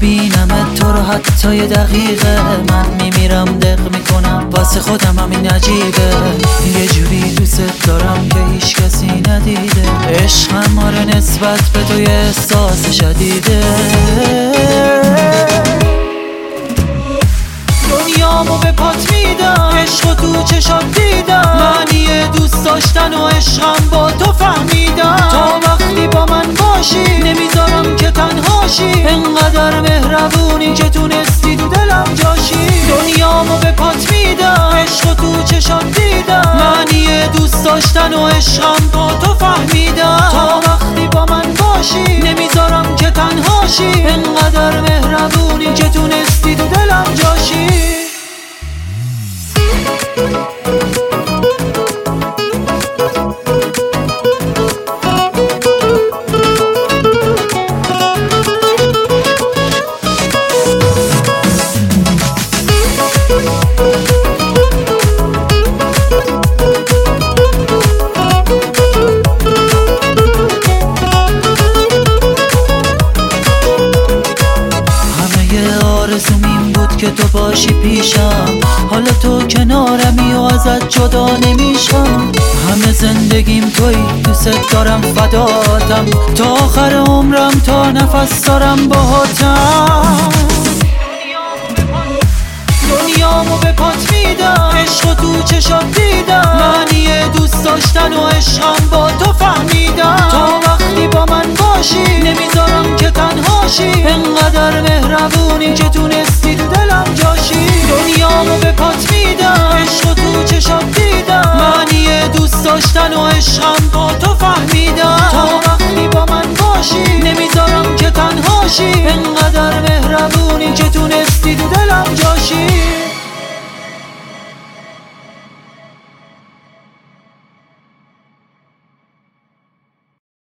ببینم تو رو حتی یه دقیقه من میمیرم دق میکنم واسه خودم همین عجیبه یه جوری دوست دارم که هیچ کسی ندیده عشقم آره نسبت به تو یه احساس شدیده دنیامو به پات میدم عشقو تو چشات دیدم معنی دوست داشتن و عشقم با تو فهمیدم تا وقتی با من باشی نمیذارم که تنهاشی انقدر مهربونی که تونستی تو دلم جاشی دنیامو به پات میدم عشقو تو چشات دیدم معنی دوست داشتن و عشقم با تو فهمیدم تا وقتی با من باشی نمیذارم که تنهاشی انقدر مهربونی که تونستی تو دلم جاشی آرزوم این بود که تو باشی پیشم حالا تو کنارمی و ازت جدا نمیشم همه زندگیم توی دوست دارم فداتم تا آخر عمرم تا نفس دارم باهاتم دنیامو به پات میدم عشقو تو چشات دیدم معنی دوست داشتن و عشقم با تو فهمیدم تا وقتی با من باشی نمیذارم که تنهاشی انقدر مهربونی که تونستی تو دلم جاشی دنیامو به پات میدم عشقو تو چشات دیدم معنی دوست داشتن و عشقم